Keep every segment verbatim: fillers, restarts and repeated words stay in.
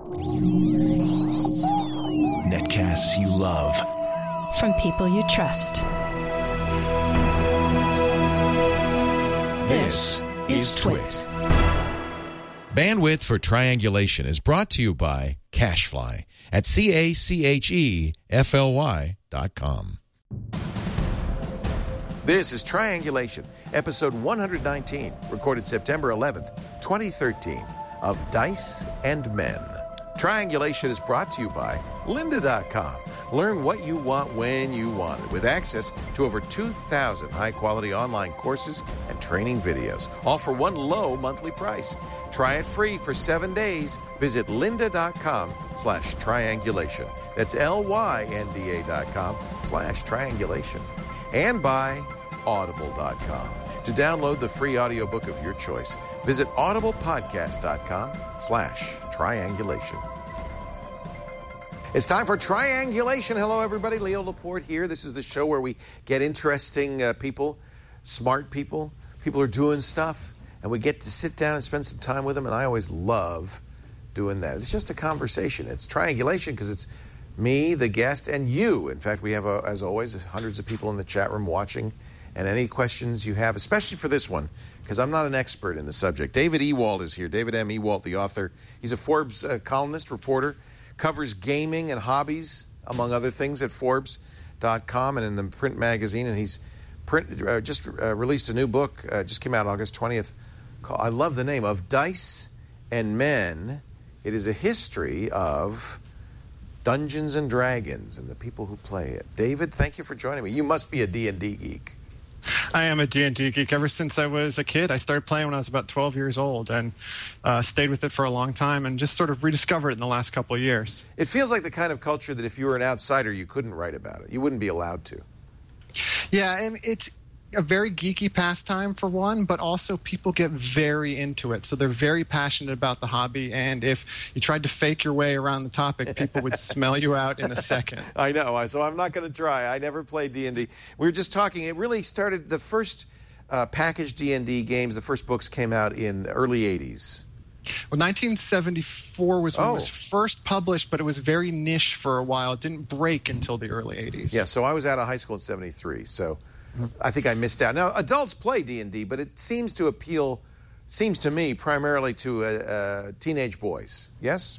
Netcasts you love. From people you trust. This is Twit. Bandwidth for Triangulation is brought to you by Cachefly at C A C H E F L Y dot com. This is Triangulation, episode one hundred nineteen, recorded September eleventh, twenty thirteen, of Dice and Men. Triangulation is brought to you by Lynda dot com. Learn what you want when you want it, with access to over two thousand high-quality online courses and training videos, all for one low monthly price. Try it free for seven days. Visit Lynda dot com slash triangulation. That's L Y N D A dot com slash triangulation. And by Audible dot com. To download the free audiobook of your choice, visit audiblepodcast dot com slash triangulation. It's time for Triangulation. Hello, everybody. Leo Laporte here. This is the show where we get interesting uh, people, smart people, people who are doing stuff, and we get to sit down and spend some time with them, and I always love doing that. It's just a conversation. It's Triangulation because it's me, the guest, and you. In fact, we have, uh, as always, hundreds of people in the chat room watching, and any questions you have, especially for this one, because I'm not an expert in the subject. David Ewald is here. David M. Ewald, the author. He's a Forbes uh, columnist, reporter, covers gaming and hobbies, among other things, at Forbes dot com and in the print magazine. And he's print, uh, just uh, released a new book, uh, just came out August twentieth. Called, I love the name, of Dice and Men. It is a history of Dungeons and Dragons and the people who play it. David, thank you for joining me. You must be a D and D geek. I am a D and D geek. Ever since I was a kid, I started playing when I was about twelve years old and uh, stayed with it for a long time and just sort of rediscovered it in the last couple of years. It feels like the kind of culture that if you were an outsider, you couldn't write about it. You wouldn't be allowed to. Yeah, and it's a very geeky pastime for one, but also people get very into it. So they're very passionate about the hobby, and if you tried to fake your way around the topic, people would smell you out in a second. I know, so I'm not going to try. I never played D and D. We were just talking. It really started, the first uh, packaged D and D games, the first books came out in the early eighties. Well, nineteen seventy-four was when oh. it was first published, but it was very niche for a while. It didn't break until the early eighties. Yeah, so I was out of high school in seventy-three, so I think I missed out. Now, adults play D and D, but it seems to appeal, seems to me, primarily to uh, uh, teenage boys. Yes?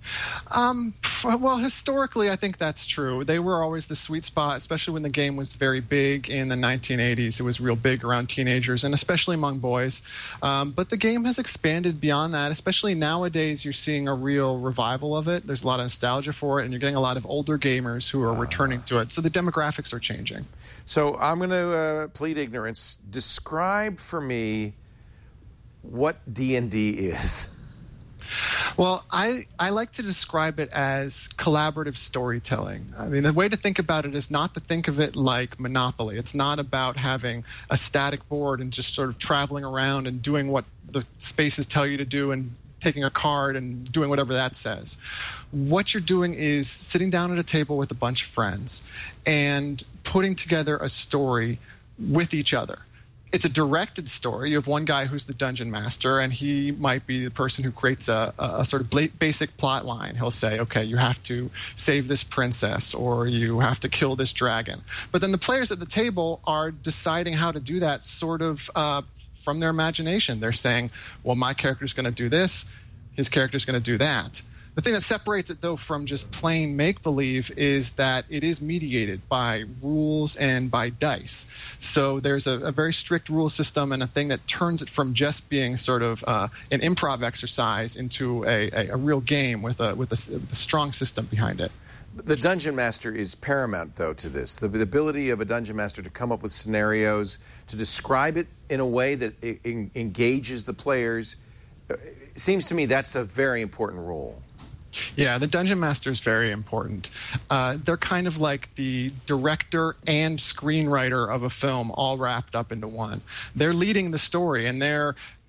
Um, well, historically, I think that's true. They were always the sweet spot, especially when the game was very big in the nineteen eighties. It was real big around teenagers and especially among boys. Um, but the game has expanded beyond that, especially nowadays. You're seeing a real revival of it. There's a lot of nostalgia for it, and you're getting a lot of older gamers who are returning to it. So the demographics are changing. So I'm going to uh, plead ignorance. Describe for me what D and D is. Well, I, I like to describe it as collaborative storytelling. I mean, the way to think about it is not to think of it like Monopoly. It's not about having a static board and just sort of traveling around and doing what the spaces tell you to do and taking a card and doing whatever that says. What you're doing is sitting down at a table with a bunch of friends and putting together a story with each other. It's a directed story. You have one guy who's the dungeon master, and he might be the person who creates a, a, a sort of basic plot line. He'll say, okay, you have to save this princess, or you have to kill this dragon. But then the players at the table are deciding how to do that sort of uh, from their imagination. They're saying, well, my character's going to do this, his character's going to do that. The thing that separates it, though, from just plain make-believe is that it is mediated by rules and by dice. So there's a, a very strict rule system and a thing that turns it from just being sort of uh, an improv exercise into a, a, a real game with a, with, a, with a strong system behind it. The Dungeon Master is paramount, though, to this. The, the ability of a Dungeon Master to come up with scenarios, to describe it in a way that it, it engages the players. It seems to me that's a very important role. Yeah, the Dungeon Master is very important. Uh, they're kind of like the director and screenwriter of a film all wrapped up into one. They're leading the story, and they're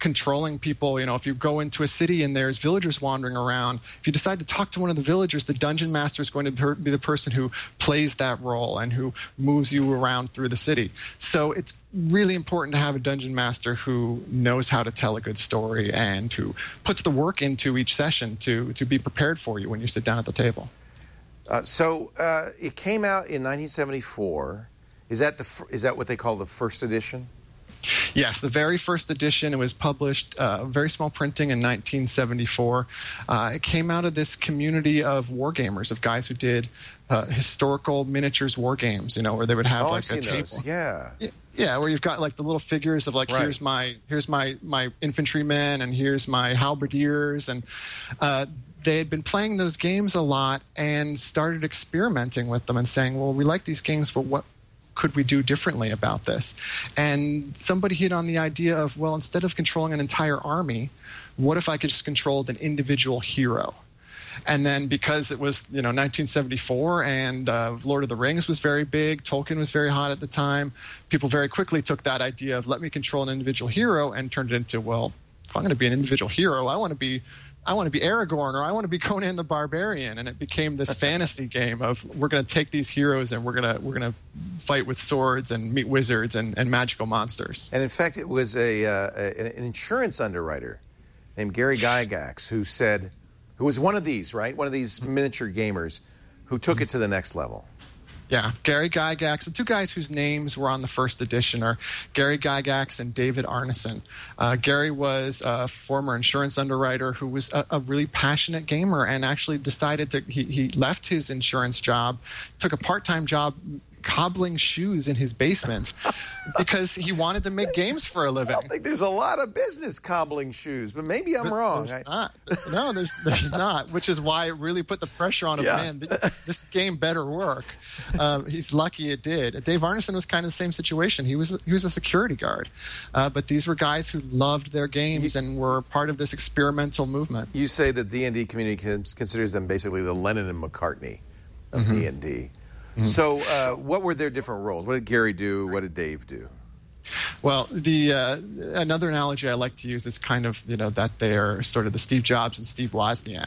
controlling people. You know, if you go into a city and there's villagers wandering around, if you decide to talk to one of the villagers, the dungeon master is going to be the person who plays that role and who moves you around through the city. So it's really important to have a dungeon master who knows how to tell a good story and who puts the work into each session to, to be prepared for you when you sit down at the table. Uh, so uh, it came out in nineteen seventy-four. Is that the is that what they call the first edition? Yes, the very first edition. It was published, uh, very small printing in nineteen seventy-four. Uh, it came out of this community of wargamers, of guys who did uh, historical miniatures war games, you know, where they would have oh, like I've seen a table. Those. Yeah. Yeah, where you've got like the little figures of like, right. here's my here's my, my infantrymen and here's my halberdiers. And uh, they had been playing those games a lot and started experimenting with them and saying, well, we like these games, but what could we do differently about this? And somebody hit on the idea of, well, instead of controlling an entire army, what if I could just control an individual hero? And then because it was, you know, nineteen seventy-four and uh, Lord of the Rings was very big, Tolkien was very hot at the time, people very quickly took that idea of let me control an individual hero and turned it into, well, if I'm going to be an individual hero, I want to be I want to be Aragorn or I want to be Conan the Barbarian. And it became this fantasy game of we're going to take these heroes and we're going to we're going to fight with swords and meet wizards and, and magical monsters. And in fact, it was a, uh, a an insurance underwriter named Gary Gygax who said, who was one of these, right? One of these miniature gamers who took it to the next level. Yeah, Gary Gygax. The two guys whose names were on the first edition are Gary Gygax and David Arneson. Uh, Gary was a former insurance underwriter who was a, a really passionate gamer and actually decided to, he, he left his insurance job, took a part-time job cobbling shoes in his basement because he wanted to make games for a living. I don't think there's a lot of business cobbling shoes, but maybe I'm wrong. There's not. No, there's there's not, which is why it really put the pressure on him. Yeah. Man, this game better work. Um, he's lucky it did. Dave Arneson was kind of the same situation. He was he was a security guard, uh, but these were guys who loved their games and were part of this experimental movement. You say that D and D community considers them basically the Lennon and McCartney of Mm-hmm. D and D. Mm-hmm. So uh, what were their different roles? What did Gary do? What did Dave do? Well, the uh, another analogy I like to use is kind of, you know, that they're sort of the Steve Jobs and Steve Wozniak.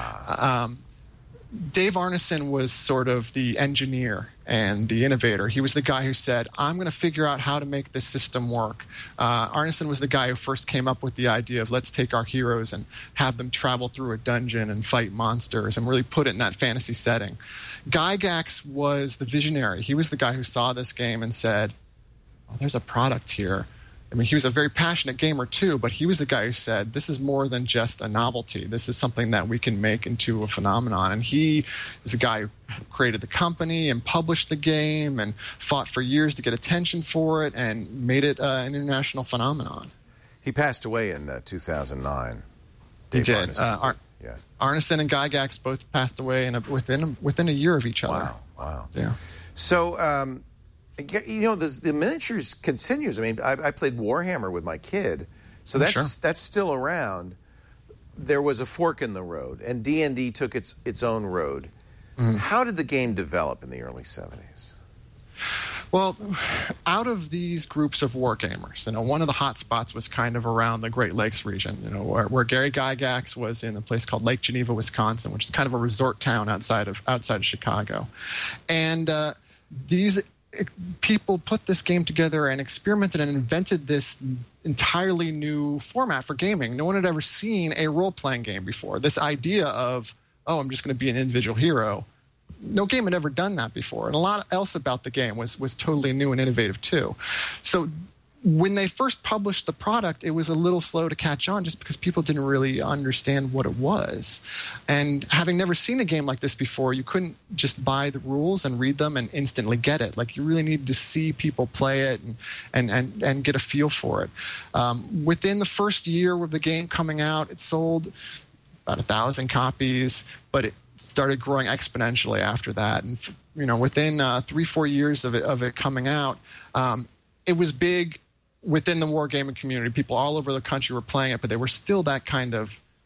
Ah. Um, Dave Arneson was sort of the engineer and the innovator. He was the guy who said, I'm going to figure out how to make this system work. Uh, Arneson was the guy who first came up with the idea of let's take our heroes and have them travel through a dungeon and fight monsters and really put it in that fantasy setting. Gygax was the visionary. He was the guy who saw this game and said, oh, there's a product here. I mean, he was a very passionate gamer too, but he was the guy who said, this is more than just a novelty. This is something that we can make into a phenomenon. And he is the guy who created the company and published the game and fought for years to get attention for it and made it uh, an international phenomenon. He passed away in uh, two thousand nine. He Dave did. Arneson. Uh, Ar- yeah. Arneson and Gygax both passed away in a, within, a, within a year of each other. Wow, wow. Yeah. So, um, you know, the, the miniatures continues. I mean, I, I played Warhammer with my kid, so that's Sure. that's still around. There was a fork in the road, and D and D took its its own road. Mm-hmm. How did the game develop in the early seventies? Well, out of these groups of wargamers, you know, one of the hot spots was kind of around the Great Lakes region, you know, where, where Gary Gygax was in a place called Lake Geneva, Wisconsin, which is kind of a resort town outside of outside of Chicago, and uh, these people put this game together and experimented and invented this entirely new format for gaming. No one had ever seen a role-playing game before. This idea of, oh, I'm just going to be an individual hero. No game had ever done that before. And a lot else about the game was, was totally new and innovative too. So when they first published the product, it was a little slow to catch on just because people didn't really understand what it was. And having never seen a game like this before, you couldn't just buy the rules and read them and instantly get it. Like, you really needed to see people play it and and and, and get a feel for it. Um, within the first year of the game coming out, it sold about a thousand copies, but it started growing exponentially after that. And, you know, within uh, three, four years of it, of it coming out, um, it was big within the wargaming community. People all over the country were playing it, but they were still that kind of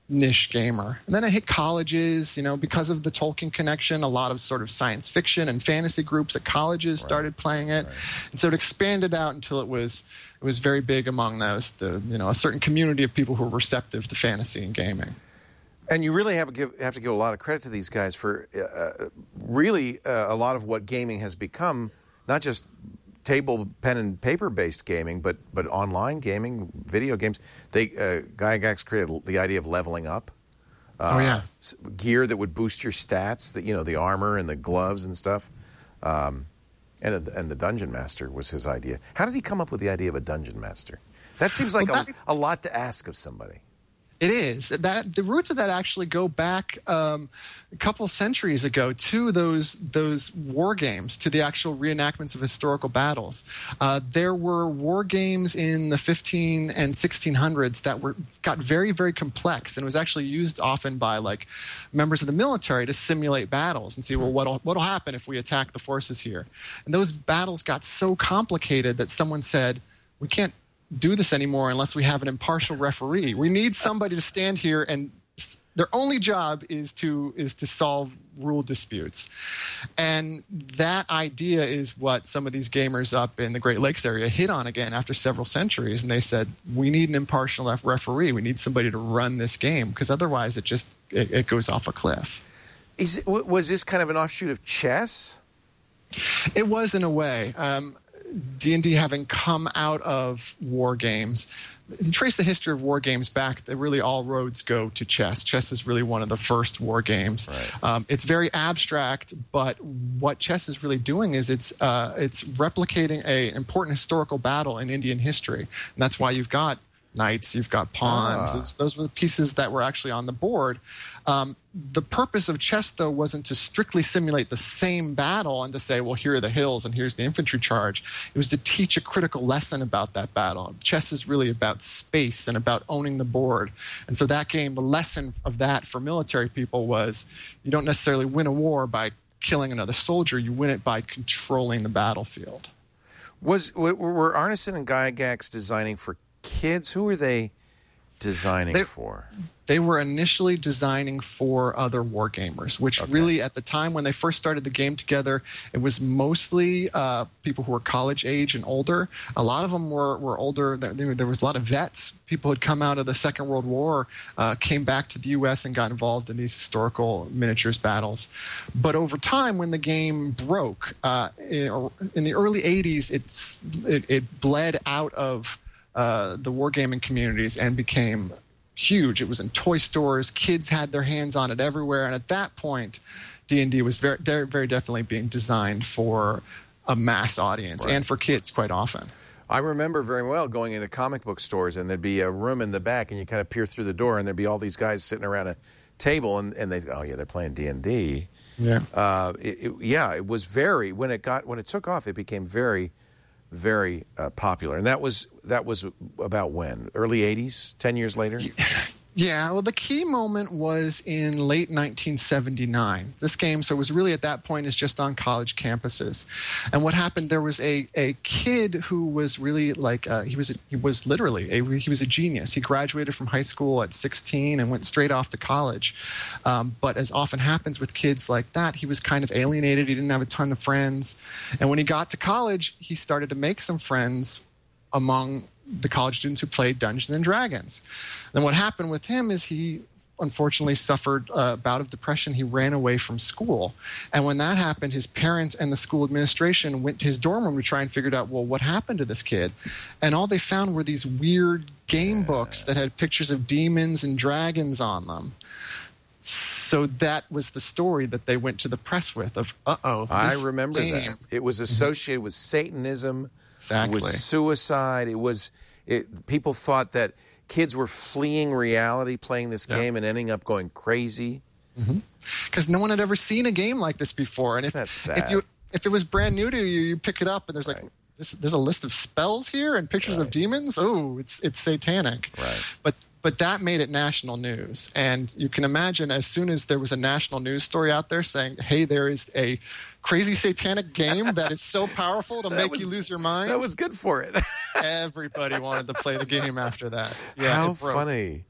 niche gamer. And then I hit colleges, you know, because of the Tolkien connection, a lot of sort of science fiction and fantasy groups at colleges right. started playing it. Right. And so it expanded out until it was it was very big among those, the, you know, a certain community of people who were receptive to fantasy and gaming. And you really have to give, have to give a lot of credit to these guys for uh, really uh, a lot of what gaming has become, not just table, pen, and paper-based gaming, but but online gaming, video games. They uh, Gygax created the idea of leveling up. Uh, oh yeah, gear that would boost your stats. That you know, the armor and the gloves and stuff. Um, and and the Dungeon Master was his idea. How did he come up with the idea of a Dungeon Master? That seems like well, that, a, a lot to ask of somebody. It is. That the roots of that actually go back um, a couple centuries ago to those those war games, to the actual reenactments of historical battles. Uh, there were war games in the fifteen and sixteen hundreds that were got very, very complex, and was actually used often by like members of the military to simulate battles and see, well, what'll what'll happen if we attack the forces here. And those battles got so complicated that someone said, we can't do this anymore unless we have an impartial referee. We need somebody to stand here and their only job is to is to solve rule disputes. And that idea is what some of these gamers up in the Great Lakes area hit on again after several centuries. And they said, we need an impartial referee. We need somebody to run this game because otherwise it just it, it goes off a cliff. Is it, was this kind of an offshoot of chess? It was in a way. Um, D and D having come out of war games, you trace the history of war games back, really all roads go to chess. Chess is really one of the first war games. Right. Um, it's very abstract, but what chess is really doing is it's uh, it's replicating an important historical battle in Indian history. And that's why you've got knights, you've got pawns. Ah. Those, those were the pieces that were actually on the board. Um, the purpose of chess, though, wasn't to strictly simulate the same battle and to say, well, here are the hills and here's the infantry charge. It was to teach a critical lesson about that battle. Chess is really about space and about owning the board. And so that game, the lesson of that for military people was you don't necessarily win a war by killing another soldier. You win it by controlling the battlefield. Was Were, were Arneson and Gygax designing for kids? Who were they designing they, for? They were initially designing for other war gamers, which okay. really at the time when they first started the game together, it was mostly uh, people who were college age and older. A lot of them were, were older. There, there was a lot of vets. People had come out of the Second World War, uh, came back to the U S and got involved in these historical miniatures battles. But over time, when the game broke, uh, in, in the early eighties, it's, it, it bled out of Uh, the wargaming communities and became huge. It was in toy stores. Kids had their hands on it everywhere. And at that point, D and D was very, very definitely being designed for a mass audience right. and for kids quite often. I remember very well going into comic book stores and there'd be a room in the back and you kind of peer through the door and there'd be all these guys sitting around a table and, and they oh yeah, they're playing D and D. Yeah. Uh, it, it, yeah, it was very, when it got, when it took off, it became very very uh, popular. And that was that was about when? Early eighties? Ten years later? Yeah, well, the key moment was in late nineteen seventy-nine. This game, so it was really at that point, is just on college campuses. And what happened, there was a, a kid who was really like, uh, he was a, he was literally, a, he was a genius. He graduated from high school at sixteen and went straight off to college. Um, but as often happens with kids like that, he was kind of alienated. He didn't have a ton of friends. And when he got to college, he started to make some friends among the college students who played Dungeons and Dragons. Then what happened with him is he unfortunately suffered a bout of depression. He ran away from school. And when that happened, his parents and the school administration went to his dorm room to try and figure out, well, what happened to this kid? And all they found were these weird game books that had pictures of demons and dragons on them. So that was the story that they went to the press with of, uh-oh, I remember game. that. It was associated with Satanism. Exactly. It was suicide. It was it, people thought that kids were fleeing reality playing this Yeah. game and ending up going crazy. Because no one had ever seen a game like this before. And if, That's sad. if you if it was brand new to you, you pick it up and there's like Right. this, there's a list of spells here and pictures of demons. Oh, it's it's satanic. Right. But but that made it national news. And you can imagine as soon as there was a national news story out there saying, hey, there is a crazy satanic game that is so powerful to make was- you lose your mind. That was good for it. Everybody wanted to play the game after that. Yeah, How it broke. funny.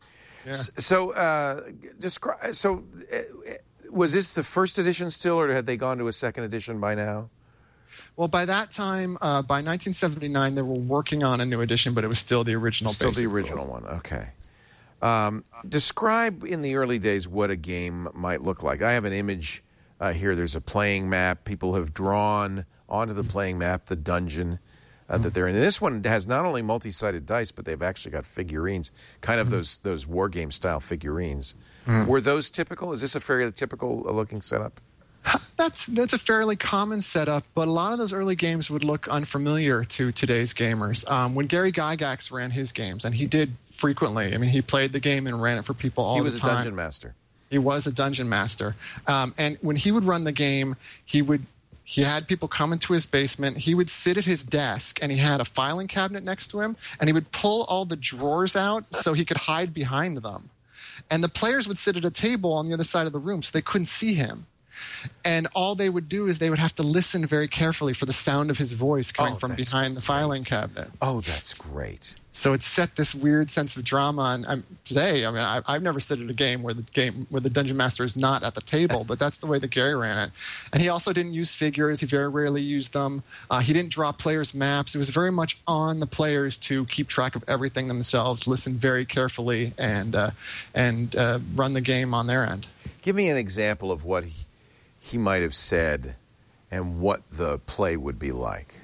Yeah. S- So, uh, describe. So, uh, was this the first edition still, or had they gone to a second edition by now? Well, by that time, uh, by nineteen seventy-nine, they were working on a new edition, but it was still the original. Still the basic original rules. one. Okay. Um, describe in the early days what a game might look like. I have an image uh, here. There's a playing map. People have drawn onto the playing map the dungeon uh, that they're in. And this one has not only multi-sided dice, but they've actually got figurines, kind of those those war game style figurines. Mm. Were those typical? Is this a fairly typical uh, looking setup? That's that's a fairly common setup, but a lot of those early games would look unfamiliar to today's gamers. Um, when Gary Gygax ran his games, and he did frequently, I mean, he played the game and ran it for people all the time. He was a dungeon master. He was a dungeon master. Um, and when he would run the game, he would he had people come into his basement. He would sit at his desk, and he had a filing cabinet next to him, and he would pull all the drawers out so he could hide behind them. And the players would sit at a table on the other side of the room so they couldn't see him. And all they would do is they would have to listen very carefully for the sound of his voice coming oh, from behind the filing great. cabinet. Oh, that's great. So it set this weird sense of drama. And um, today, I mean, I, I've never sit at a game where the game where the dungeon master is not at the table, but that's the way that Gary ran it. And he also didn't use figures; he very rarely used them. Uh, he didn't draw players' maps. It was very much on the players to keep track of everything themselves, listen very carefully, and uh, and uh, run the game on their end. Give me an example of what he, he might have said and what the play would be like.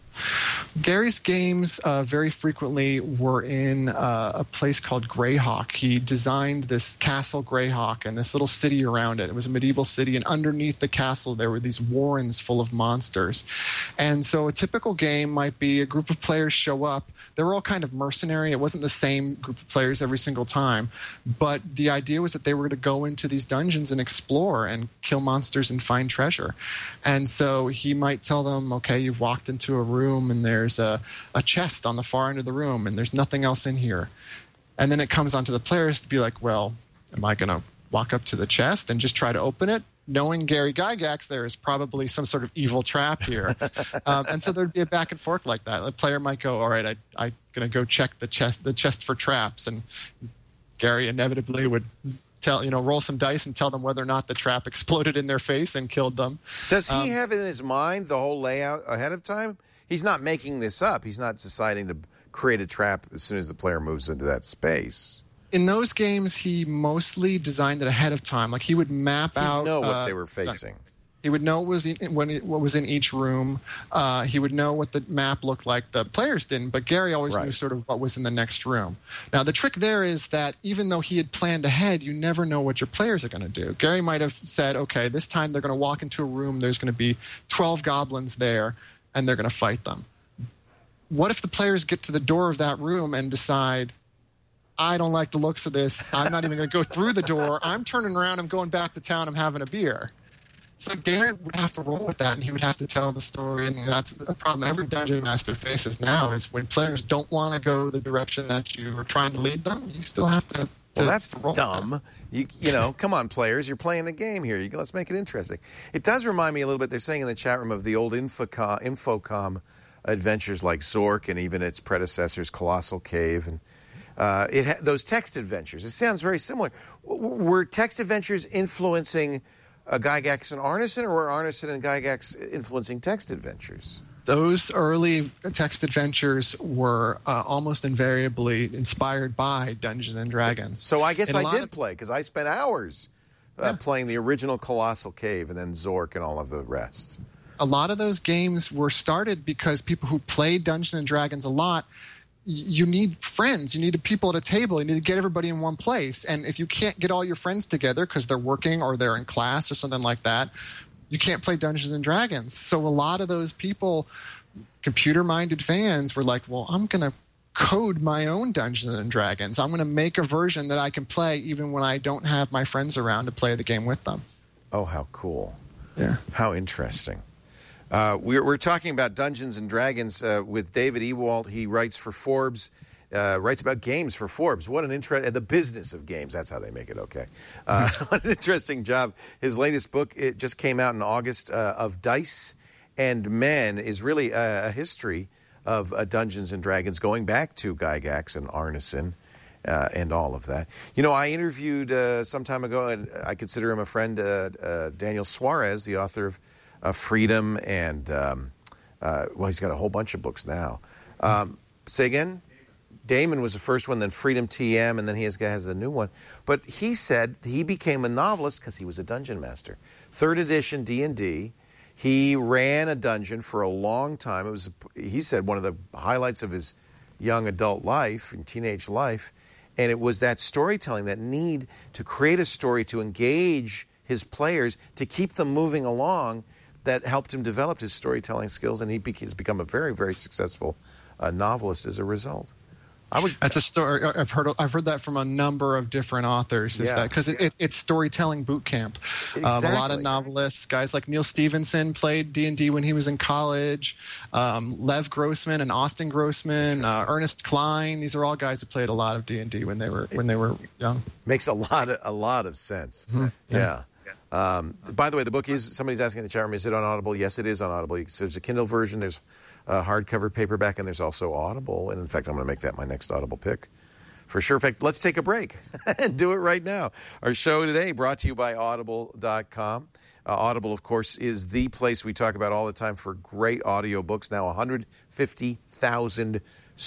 Gary's games uh, very frequently were in uh, a place called Greyhawk. He designed this castle Greyhawk and this little city around it. It was a medieval city, and underneath the castle there were these warrens full of monsters. And so a typical game might be a group of players show up. They were all kind of mercenary. It wasn't the same group of players every single time. But the idea was that they were going to go into these dungeons and explore and kill monsters and find treasure. And so he might tell them, okay, you've walked into a room and there's a, a chest on the far end of the room and there's nothing else in here. And then it comes onto the players to be like, well, am I going to walk up to the chest and just try to open it? Knowing Gary Gygax, there is probably some sort of evil trap here. um, and so there'd be a back and forth like that. The player might go, all right, I, I'm going to go check the chest, the chest for traps. And Gary inevitably would tell, you know, roll some dice and tell them whether or not the trap exploded in their face and killed them. Does he um, have in his mind the whole layout ahead of time? He's not making this up. He's not deciding to create a trap as soon as the player moves into that space. In those games, he mostly designed it ahead of time. Like he would map He'd out. know what uh, they were facing. He would know what was in, when it, what was in each room. Uh, he would know what the map looked like. The players didn't, but Gary always Right. knew sort of what was in the next room. Now, the trick there is that even though he had planned ahead, you never know what your players are going to do. Gary might have said, okay, this time they're going to walk into a room, there's going to be twelve goblins there, and they're going to fight them. What if the players get to the door of that room and decide, I don't like the looks of this. I'm not even going to go through the door. I'm turning around. I'm going back to town. I'm having a beer. So Gary would have to roll with that, and he would have to tell the story. And that's a problem every dungeon master faces now is when players don't want to go the direction that you are trying to lead them, you still have to. to Well, that's to roll dumb. with You you know, come on, players. You're playing the game here. You, let's make it interesting. It does remind me a little bit, they're saying in the chat room, of the old Infocom, Infocom adventures like Zork and even its predecessors, Colossal Cave. And uh, it ha- those text adventures. It sounds very similar. W- were text adventures influencing uh, Gygax and Arneson, or were Arneson and Gygax influencing text adventures? Those early text adventures were uh, almost invariably inspired by Dungeons and Dragons. So I guess And a I lot did of- play, because I spent hours uh, Yeah. playing the original Colossal Cave and then Zork and all of the rest. A lot of those games were started because people who played Dungeons and Dragons a lot, y- you need friends. You need people at a table. You need to get everybody in one place. And if you can't get all your friends together because they're working or they're in class or something like that, you can't play Dungeons and Dragons. So a lot of those people, computer-minded fans, were like, well, I'm going to code my own Dungeons and Dragons. I'm going to make a version that I can play even when I don't have my friends around to play the game with them. Oh, how cool. Yeah. How interesting. Uh, we're, we're talking about Dungeons and Dragons uh, with David Ewald. He writes for Forbes, uh, writes about games for Forbes. What an interest, the business of games. That's how they make it, okay. Uh, what an interesting job. His latest book, it just came out in August, uh, of Dice and Men, is really a, a history of uh, Dungeons and Dragons going back to Gygax and Arneson. uh, and all of that. You know, I interviewed uh, some time ago, and I consider him a friend, uh, uh, Daniel Suarez, the author of uh, Freedom, and, um, uh, well, he's got a whole bunch of books now. Um, say again? Damon was the first one, then Freedom T M, and then he has, has the new one. But he said he became a novelist because he was a dungeon master. Third edition D and D. He ran a dungeon for a long time. It was, he said, one of the highlights of his young adult life and teenage life. And it was that storytelling, that need to create a story to engage his players, to keep them moving along, that helped him develop his storytelling skills. And he has become a very, very successful uh, novelist as a result. I would, That's a story I've heard. I've heard that from a number of different authors. Is Yeah. that because it, it, it's storytelling boot camp? Um, a lot Exactly. of novelists, guys like Neil Stevenson, played D and D when he was in college. Um, Lev Grossman and Austin Grossman, uh, Ernest Klein. These are all guys who played a lot of D and D when they were when they were young. Makes a lot of a lot of sense. Yeah. Um, by the way, the book is, somebody's asking in the chat room, is it on Audible? Yes, it is on Audible. So there's a Kindle version, there's a hardcover paperback, and there's also Audible. And in fact, I'm going to make that my next Audible pick for sure. In fact, let's take a break and do it right now. Our show today brought to you by audible dot com. Uh, Audible, of course, is the place we talk about all the time for great audiobooks. Now one hundred fifty thousand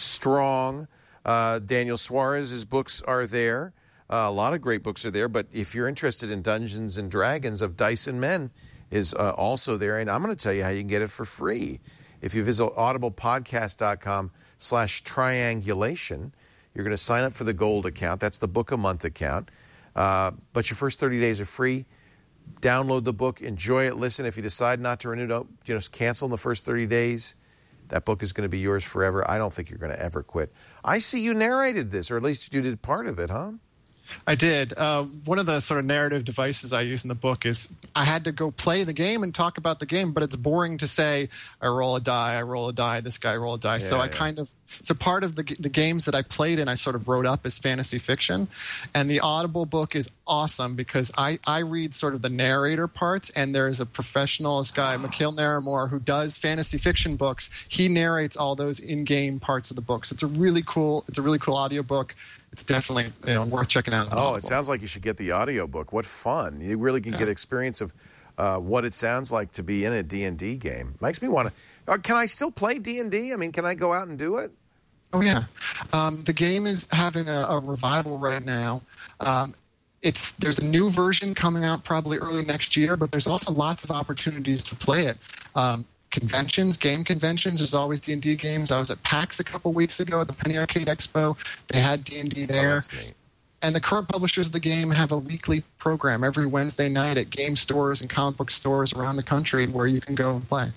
strong. Uh, Daniel Suarez's books are there. Uh, a lot of great books are there. But if you're interested in Dungeons and Dragons of Dice and Men, is uh, also there. And I'm going to tell you how you can get it for free. If you visit audiblepodcast.com slash triangulation, you're going to sign up for the gold account. That's the book a month account. Uh, but your first thirty days are free. Download the book, enjoy it, listen. If you decide not to renew, don't, you know, cancel in the first thirty days. That book is going to be yours forever. I don't think you're going to ever quit. I see you narrated this, or at least you did part of it, huh? I did. Uh, one of the sort of narrative devices I use in the book is I had to go play the game and talk about the game, but it's boring to say, I roll a die, I roll a die, this guy roll a die. Yeah, so I yeah. kind of, it's a part of the, the games that I played and I sort of wrote up as fantasy fiction. And the Audible book is awesome because I, I read sort of the narrator parts, and there's a professional, this guy, Mikhail Naramore, who does fantasy fiction books. He narrates all those in-game parts of the books. It's a really cool, it's a really cool audiobook. It's definitely, you know, worth checking out. Oh, it sounds like you should get the audiobook. What fun. You really can get experience of uh, what it sounds like to be in a D and D game. Makes me want to... Uh, can I still play D and D? I mean, can I go out and do it? Oh, yeah. Um, the game is having a, a revival right now. Um, it's there's a new version coming out probably early next year, but there's also lots of opportunities to play it. Um, conventions, game conventions, there's always D and D games. I was at PAX a couple weeks ago at the Penny Arcade Expo. They had D and D there. Oh, that's neat. And the current publishers of the game have a weekly program every Wednesday night at game stores and comic book stores around the country where you can go and play.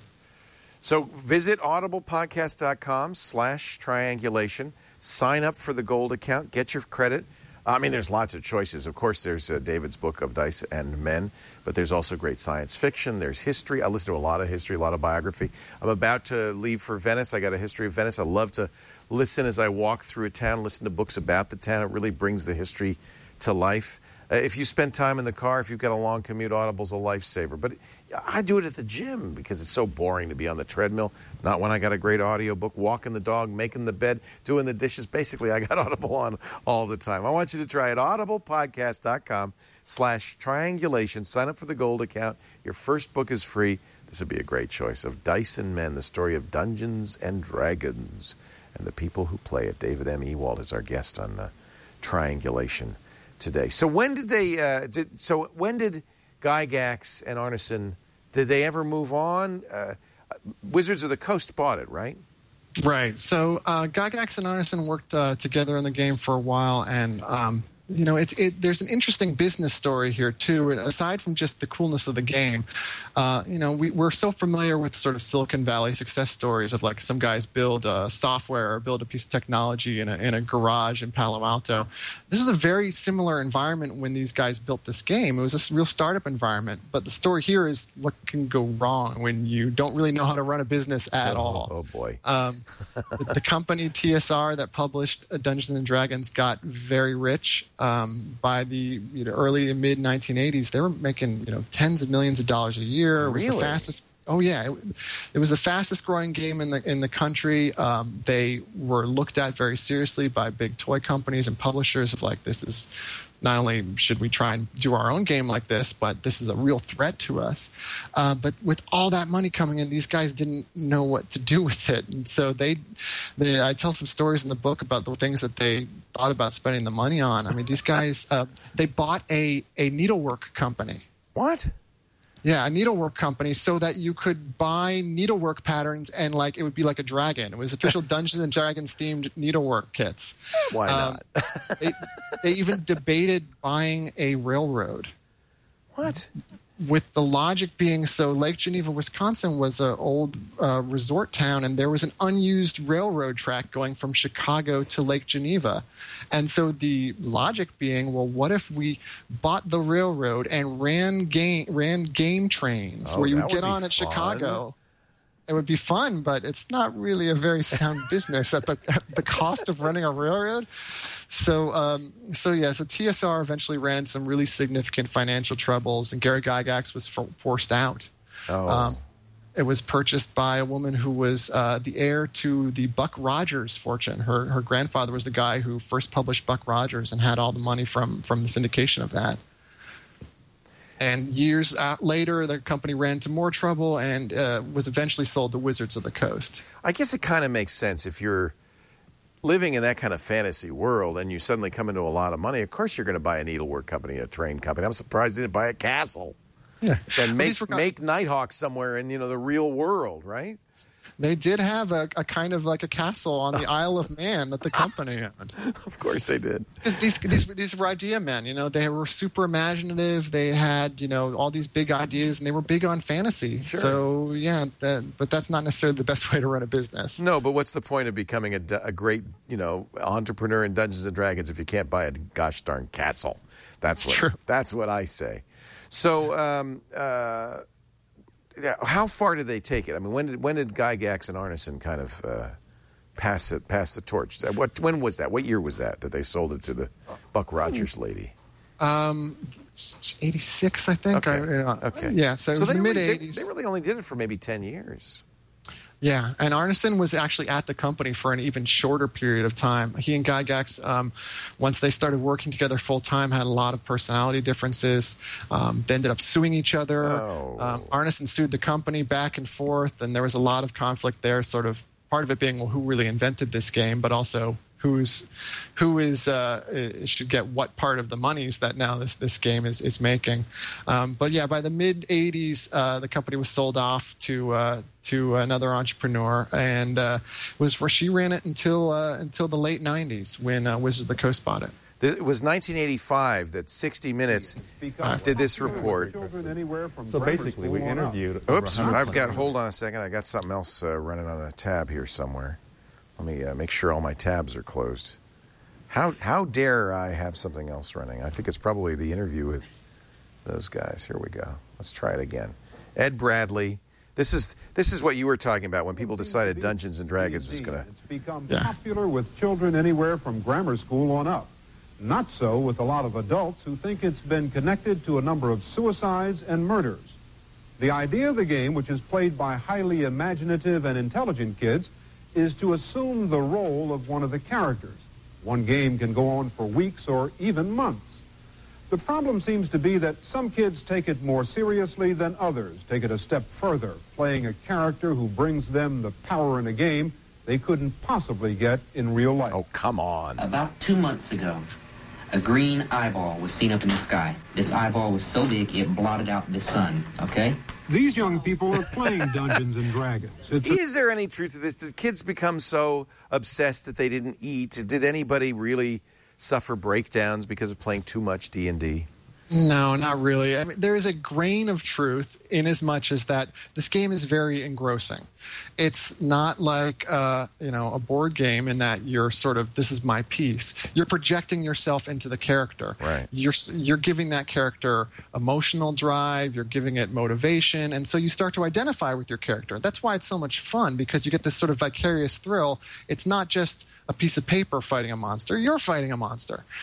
So visit audiblepodcast.com slash triangulation. Sign up for the gold account. Get your credit. I mean, there's lots of choices. Of course, there's uh, David's book of Dice and Men, but there's also great science fiction. There's history. I listen to a lot of history, a lot of biography. I'm about to leave for Venice. I got a history of Venice. I love to listen as I walk through a town, listen to books about the town. It really brings the history to life. Uh, if you spend time in the car, if you've got a long commute, Audible's a lifesaver. But I do it at the gym because it's so boring to be on the treadmill. Not when I got a great audiobook, walking the dog, making the bed, doing the dishes. Basically, I got Audible on all the time. I want you to try it. audiblepodcast.com slash triangulation. Sign up for the gold account. Your first book is free. This would be a great choice of Dice and Men, the story of Dungeons and Dragons and the people who play it. David M. Ewald is our guest on uh, Triangulation today. So when did they? Uh, did, so when did Gygax and Arneson? Did they ever move on? Uh, Wizards of the Coast bought it, right? Right. So uh, Gygax and Arneson worked uh, together in the game for a while, and um, you know, it's it, there's an interesting business story here too. Aside from just the coolness of the game, uh, you know, we, we're so familiar with sort of Silicon Valley success stories of like some guys build uh, software or build a piece of technology in a in a garage in Palo Alto. This was a very similar environment when these guys built this game. It was a real startup environment. But the story here is what can go wrong when you don't really know how to run a business at oh, all. Oh boy. Um, the, the company T S R that published Dungeons and Dragons got very rich. Um, by the you know, early and mid nineteen eighties, they were making you know tens of millions of dollars a year. It was Really? the fastest Oh yeah, it, it was the fastest growing game in the in the country. Um, they were looked at very seriously by big toy companies and publishers of like, this is not only should we try and do our own game like this, but this is a real threat to us. Uh, but with all that money coming in, these guys didn't know what to do with it, and so they, they I tell some stories in the book about the things that they thought about spending the money on. I mean, these guys uh, they bought a a needlework company. What? Yeah, a needlework company, so that you could buy needlework patterns and like it would be like a dragon. It was official Dungeons and Dragons themed needlework kits. Why not? Um, they, they even debated buying a railroad. What? With the logic being, so Lake Geneva, Wisconsin was an old uh, resort town, and there was an unused railroad track going from Chicago to Lake Geneva. And so the logic being, well, what if we bought the railroad and ran game, ran game trains Oh, where you that would would get be on at fun. Chicago? It would be fun, but it's not really a very sound business at the, at the cost of running a railroad. So, um, so yeah, so T S R eventually ran some really significant financial troubles, and Gary Gygax was for, forced out. Oh. Um, it was purchased by a woman who was uh, the heir to the Buck Rogers fortune. Her her grandfather was the guy who first published Buck Rogers and had all the money from from the syndication of that. And years out later, the company ran into more trouble and uh, was eventually sold to Wizards of the Coast. I guess it kind of makes sense if you're living in that kind of fantasy world and you suddenly come into a lot of money. Of course, you're going to buy a needlework company, a train company. I'm surprised they didn't buy a castle. Yeah, And make These were- make Nighthawk somewhere in you know the real world, right? They did have a, a kind of like a castle on the Isle of Man that the company owned. Of course they did. Because these these these were idea men, you know, they were super imaginative. They had, you know, all these big ideas, and they were big on fantasy. Sure. So yeah, that, but that's not necessarily the best way to run a business. No, but what's the point of becoming a, a great you know entrepreneur in Dungeons and Dragons if you can't buy a gosh darn castle? That's what, True. That's what I say. So. Um, uh, Yeah, how far did they take it? I mean, when did when did Gygax and Arneson kind of uh, pass it pass the torch? What when was that? What year was that that they sold it to the Buck Rogers lady? Um, eighty-six, I think. Okay. I, you know, Okay. Yeah, so it so was they the really mid did- eighties. They really only did it for maybe ten years. Yeah, and Arneson was actually at the company for an even shorter period of time. He and Gygax, um, once they started working together full time, had a lot of personality differences. Um, they ended up suing each other. Oh. Um, Arneson sued the company back and forth, and there was a lot of conflict there. Sort of part of it being, well, who really invented this game, but also who's who is uh, should get what part of the monies that now this this game is is making. Um, but yeah, by the mid eighties, uh, the company was sold off to uh, to another entrepreneur, and uh, was where she ran it until uh, until the late nineties when uh, Wizards of the Coast bought it. It was nineteen eighty-five that sixty Minutes did this report. So basically, we interviewed. Oops, over one hundred I've got. players. Hold on a second. I got something else uh, running on a tab here somewhere. Let me uh, make sure all my tabs are closed. How how dare I have something else running? I think it's probably the interview with those guys. Here we go. Let's try it again. Ed Bradley. This is this is what you were talking about when people decided Dungeons and Dragons was going to. It's become Yeah. popular with children anywhere from grammar school on up. Not so with a lot of adults who think it's been connected to a number of suicides and murders. The idea of the game, which is played by highly imaginative and intelligent kids, is to assume the role of one of the characters. One game can go on for weeks or even months. The problem seems to be that some kids take it more seriously than others, take it a step further, playing a character who brings them the power in a game they couldn't possibly get in real life. Oh, come on. About two months ago, a green eyeball was seen up in the sky. This eyeball was so big it blotted out the sun, okay? These young people are playing Dungeons and Dragons. It's a Is there any truth to this? Did kids become so obsessed that they didn't eat? Did anybody really suffer breakdowns because of playing too much D and D? No, not really. I mean, there is a grain of truth in as much as that this game is very engrossing. It's not like uh, you know a board game in that you're sort of this is my piece. You're projecting yourself into the character. Right. You're you're giving that character emotional drive. You're giving it motivation, and so you start to identify with your character. That's why it's so much fun because you get this sort of vicarious thrill. It's not just a piece of paper fighting a monster. You're fighting a monster.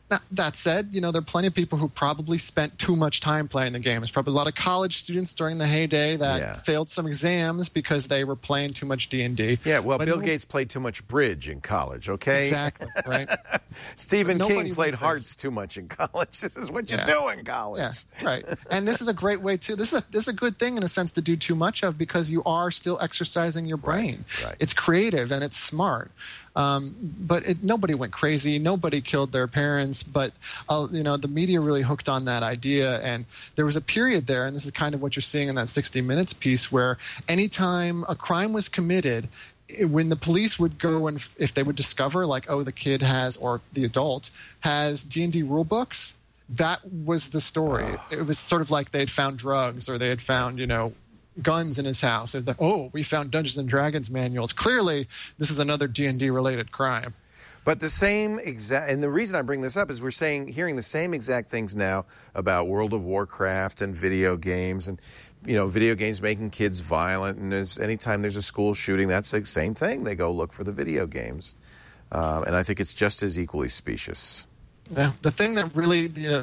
Now, that said, you know, there are plenty of people who probably spent too much time playing the game. There's probably a lot of college students during the heyday that Yeah. failed some exams because they were playing too much D and D. Yeah, well, But Bill no- Gates played too much bridge in college, okay? Exactly, right? Stephen Nobody King played wins. hearts too much in college. This is what you Yeah. do in college. Yeah, right. And this is a great way to. This is a, this is a good thing in a sense to do too much of because you are still exercising your brain. right. It's creative and it's smart. Um, but it, nobody went crazy. Nobody killed their parents. But uh, you know, the media really hooked on that idea, and there was a period there, and this is kind of what you're seeing in that sixty minutes piece, where anytime a crime was committed, when the police would go and if they would discover like, oh, the kid has or the adult has D and D rule books, that was the story. Oh. It was sort of like they'd found drugs or they had found, you know, guns in his house. And like, oh, we found Dungeons and Dragons manuals. Clearly, this is another D and D related crime. But the same exact, and the reason I bring this up is we're saying, hearing the same exact things now about World of Warcraft and video games, and you know, video games making kids violent. And there's anytime there's a school shooting, that's the same thing. They go look for the video games, um, and I think it's just as equally specious. Yeah, the thing that really the uh,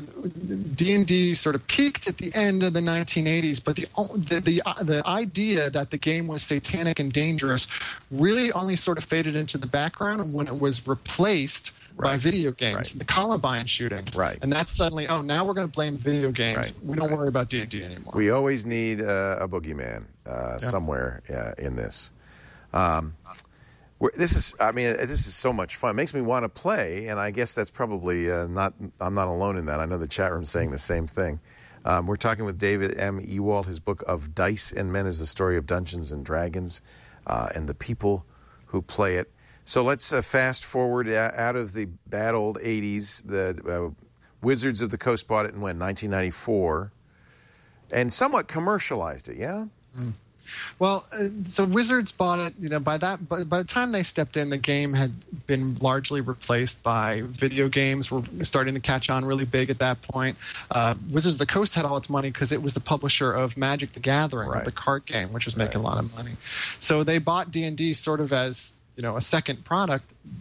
D and D sort of peaked at the end of the nineteen eighties, but the, the the the idea that the game was satanic and dangerous really only sort of faded into the background when it was replaced by Right. video games, Right. the Columbine shootings, Right. And that's suddenly, oh, now we're going to blame video games. Right. We don't worry about D and D anymore. We always need uh, a boogeyman uh, somewhere uh, in this. Um, we're, this is, I mean, this is so much fun. It makes me want to play, and I guess that's probably uh, not. I'm not alone in that. I know the chat room's saying the same thing. Um, we're talking with David M. Ewald. His book of Dice and Men is the story of Dungeons and Dragons uh, and the people who play it. So let's uh, fast forward uh, out of the bad old eighties. The uh, Wizards of the Coast bought it in when nineteen ninety-four, and somewhat commercialized it. Yeah. Mm. Well, uh, so Wizards bought it. You know, by that, by, by the time they stepped in, the game had been largely replaced by video games. Were starting to catch on really big at that point. Uh, Wizards of the Coast had all its money because it was the publisher of Magic: The Gathering, Right. the card game, which was making a lot of money. So they bought D and D sort of as, you know, a second product.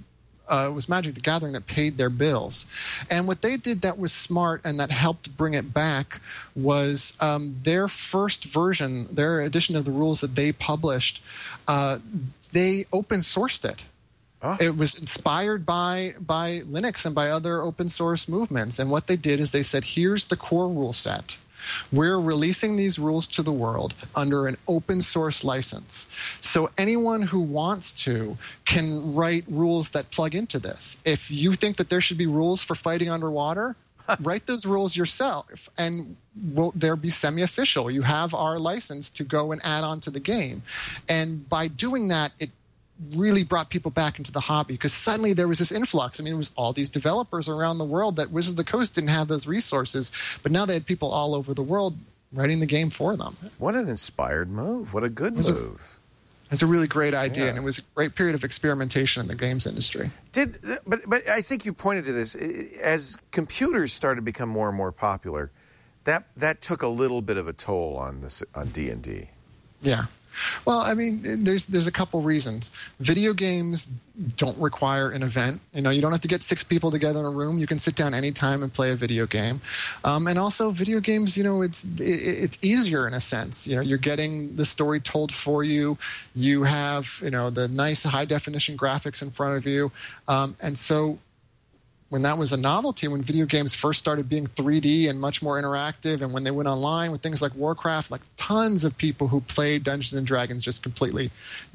Uh, it was Magic: The Gathering that paid their bills. And what they did that was smart and that helped bring it back was um, their first version, their edition of the rules that they published, uh, they open sourced it. Oh. It was inspired by by Linux and by other open source movements. And what they did is they said, here's the core rule set. We're releasing these rules to the world under an open source license. So anyone who wants to can write rules that plug into this. If you think that there should be rules for fighting underwater, write those rules yourself and will they'll be semi-official. You have our license to go and add on to the game. And by doing that, it really brought people back into the hobby because suddenly there was this influx. I mean, it was all these developers around the world that Wizards of the Coast didn't have those resources, but now they had people all over the world writing the game for them. What an inspired move. What a good It was a- move. It's a really great idea, Yeah. and it was a great period of experimentation in the games industry. Did but but I think you pointed to this as computers started to become more and more popular. That that took a little bit of a toll on this on D and D. Yeah. Well, I mean, there's there's a couple reasons. Video games don't require an event. You know, you don't have to get six people together in a room. You can sit down anytime and play a video game. Um, and also, video games, you know, it's it, it's easier in a sense. You know, you're getting the story told for you. You have, you know, the nice high definition graphics in front of you, um, and so. When that was a novelty, when video games first started being three D and much more interactive, and when they went online with things like Warcraft, like tons of people who played Dungeons and Dragons just completely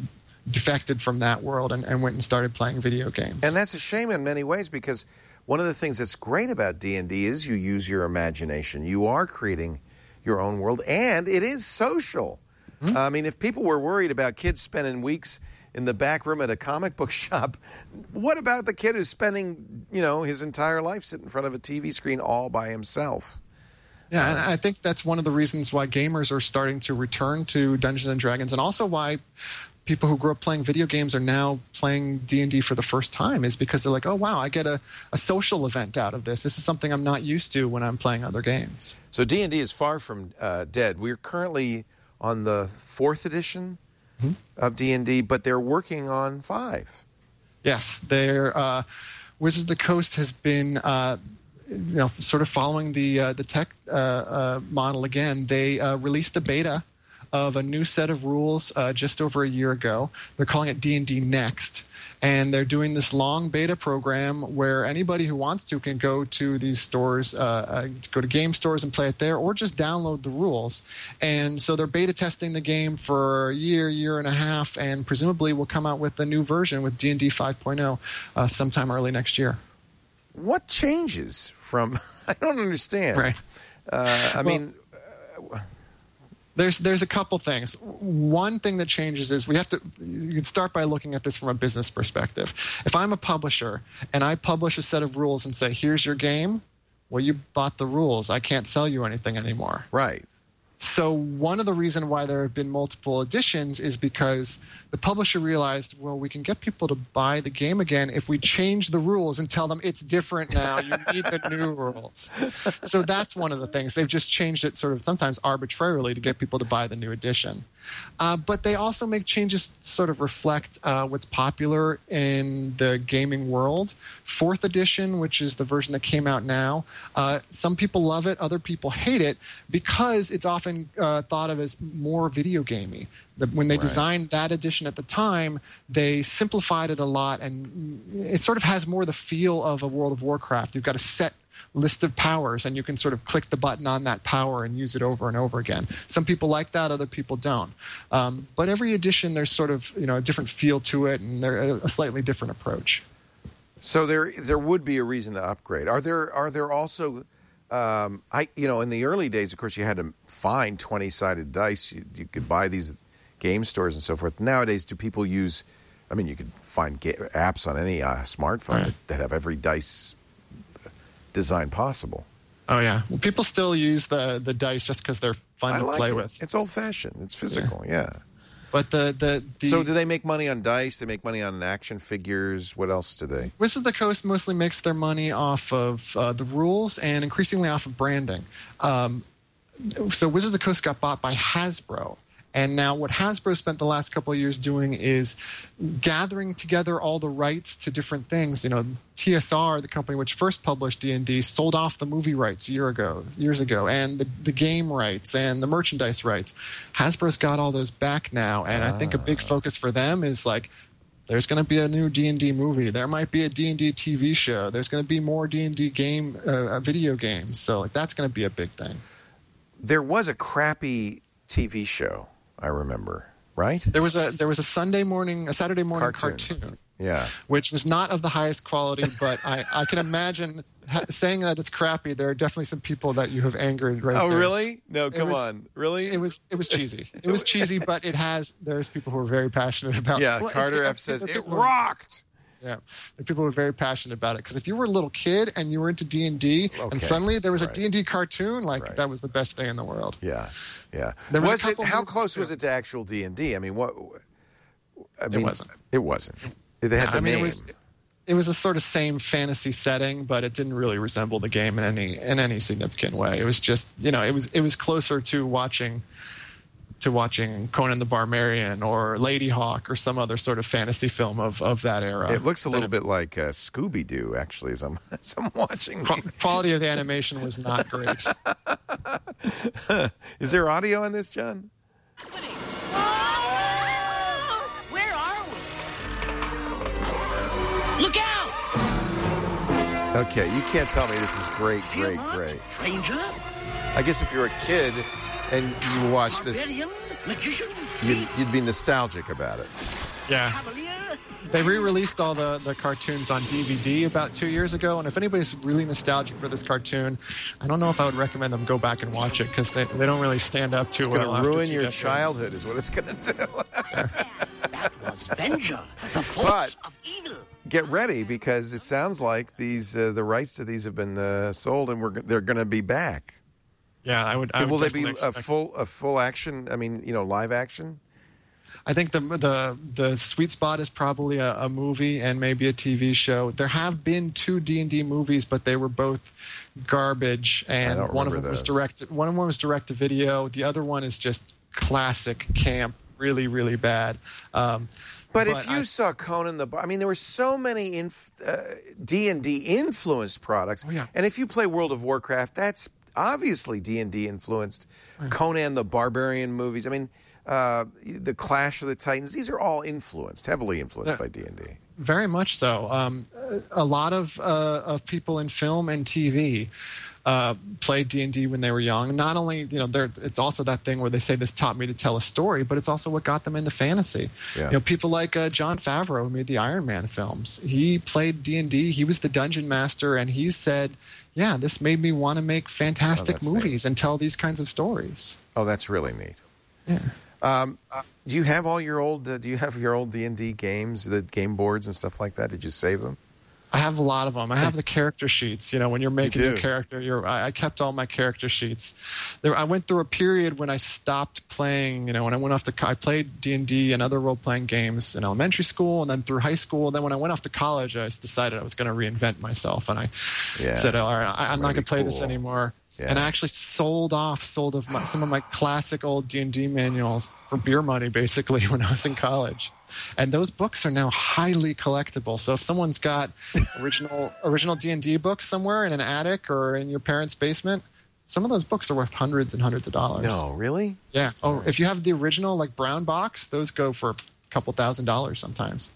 defected from that world and, and went and started playing video games. And that's a shame in many ways because one of the things that's great about D and D is you use your imagination. You are creating your own world, and it is social. Mm-hmm. I mean, if people were worried about kids spending weeks in the back room at a comic book shop, what about the kid who's spending, you know, his entire life sitting in front of a T V screen all by himself? Yeah, and I think that's one of the reasons why gamers are starting to return to Dungeons and Dragons, and also why people who grew up playing video games are now playing D and D for the first time, is because they're like, oh, wow, I get a, a social event out of this. This is something I'm not used to when I'm playing other games. So D and D is far from uh, dead. We're currently on the fourth edition mm-hmm. of D and D, but they're working on five. Yes, they're, uh, Wizards of the Coast has been uh, you know, sort of following the uh, the tech uh, uh, model again, they uh, released a beta of a new set of rules uh, just over a year ago. They're calling it D and D Next. And they're doing this long beta program where anybody who wants to can go to these stores, uh, uh, go to game stores and play it there, or just download the rules. And so they're beta testing the game for a year, year and a half, and presumably will come out with a new version with D and D five point oh uh, sometime early next year. What changes from? I don't understand. Right. Uh, I well, mean. Uh, There's there's a couple things. One thing that changes is we have to. You can start by looking at this from a business perspective. If I'm a publisher and I publish a set of rules and say, "Here's your game," well, you bought the rules. I can't sell you anything anymore. Right. So one of the reasons why there have been multiple editions is because the publisher realized, well, we can get people to buy the game again if we change the rules and tell them it's different now. You need the new rules. So that's one of the things. They've just changed it sort of sometimes arbitrarily to get people to buy the new edition. Uh, but they also make changes to sort of reflect uh, what's popular in the gaming world. Fourth edition, which is the version that came out now, uh, some people love it, other people hate it because it's often uh, thought of as more video gamey. The, when they Right. designed that edition at the time, they simplified it a lot, and it sort of has more the feel of a World of Warcraft. You've got a set list of powers, and you can sort of click the button on that power and use it over and over again. Some people like that, other people don't. Um, but every edition, there's sort of you know a different feel to it, and they're a slightly different approach. So there, there would be a reason to upgrade. Are there, are there also, um, I, you know, in the early days, of course, you had to find twenty-sided dice. You, you could buy these game stores and so forth. Nowadays, do people use? I mean, you could find ga- apps on any uh, smartphone Right. that, that have every dice design possible. Oh yeah, well, people still use the the dice just because they're fun I to like play it. with. It's old-fashioned. It's physical. Yeah. But the the, the So do they make money on dice? They make money on action figures. What else do they? Wizards of the Coast mostly makes their money off of uh, the rules and increasingly off of branding. Um, so Wizards of the Coast got bought by Hasbro. And now what Hasbro spent the last couple of years doing is gathering together all the rights to different things. You know, T S R, the company which first published D and D, sold off the movie rights a year ago, years ago, and the, the game rights and the merchandise rights. Hasbro's got all those back now, and I think a big focus for them is like, there's going to be a new D and D movie. There might be a D and D T V show. There's going to be more D and D game, uh, video games. So like that's going to be a big thing. There was a crappy T V show, I remember, right? There was a there was a Sunday morning, a Saturday morning Cartoon. cartoon, Yeah. which was not of the highest quality. But I, I can imagine ha- saying that it's crappy. There are definitely some people that you have angered right Oh, there. really? No, It come was- on. Really? It was it was cheesy. It was cheesy, but it has. There's people who are very passionate about. yeah, Well, Carter it- F says, it- it rocked. Yeah, and people were very passionate about it because if you were a little kid and you were into D and D, Okay, and suddenly there was right. a D and D cartoon, like Right. that was the best thing in the world. Yeah, yeah. There was a was it? couple How movies, close too. was it to actual D and D? I mean, what? I mean, wasn't. It wasn't. They had the I mean, name. it was it was a sort of same fantasy setting, but it didn't really resemble the game in any in any significant way. It was just you know it was it was closer to watching to watching Conan the Barbarian or Lady Hawk or some other sort of fantasy film of, of that era. It looks a than little bit like uh, Scooby Doo, actually, as I'm, as I'm watching. Qu- quality of the animation was not great. Is there audio on this, John? Where are we? Look out! Okay, you can't tell me this is great, great, great. Ranger, I guess if you're a kid and you watch this, barbarian, magician, you'd, you'd be nostalgic about it. Yeah. cavalier. They re-released all the, the cartoons on D V D about two years ago, and if anybody's really nostalgic for this cartoon, I don't know if I would recommend them go back and watch it because they, they don't really stand up too It's well. going to after ruin two your decades. childhood, is what it's going to do. That was Venger, the force But- of evil. Get ready because it sounds like these uh, the rights to these have been uh, sold and we're g- they're going to be back. Yeah, I would. I would Will they be definitely a expect- full a full action? I mean, you know, live action. I think the the the sweet spot is probably a, a movie and maybe a T V show. There have been two D and D movies, but they were both garbage, and don't one of remember them was those. direct. One of them was direct to video. The other one is just classic camp, really really bad. Um, But, But if you I- saw Conan the Bar, I mean, there were so many inf- uh, D and D influenced products. Oh, yeah. And if you play World of Warcraft, that's obviously D and D influenced. Conan the Barbarian movies. I mean, uh, the Clash of the Titans. These are all influenced, heavily influenced Yeah. by D and D. Very much so. Um, a lot of uh, of people in film and T V uh, played D and D when they were young. Not only, you know, they're- it's also that thing where they say this taught me to tell a story, but it's also what got them into fantasy. Yeah. You know, people like uh, Jon Favreau, who made the Iron Man films. He played D and D. He was the dungeon master, and he said, "Yeah, this made me want to make fantastic Oh, that's movies and tell these kinds of stories." Oh, that's really neat. Yeah. Um, do you have all your old? Uh, do you have your old D and D games, the game boards and stuff like that? Did you save them? I have a lot of them. I have the character sheets. You know, when you're making do. your character, you're, I, I kept all my character sheets. There, I went through a period when I stopped playing. You know, when I went off to, co- I played D and D and other role-playing games in elementary school, and then through high school. And then when I went off to college, I decided I was going to reinvent myself, and I Yeah. said, "All right, I, I'm not That'd going to be play this cool. anymore." Yeah. And I actually sold off, sold of my, some of my classic old D and D manuals for beer money, basically, when I was in college. And those books are now highly collectible. So if someone's got original original D and D books somewhere in an attic or in your parents' basement, some of those books are worth hundreds and hundreds of dollars. No, really? Yeah. Oh, if you have the original, like brown box, those go for a couple thousand dollars sometimes.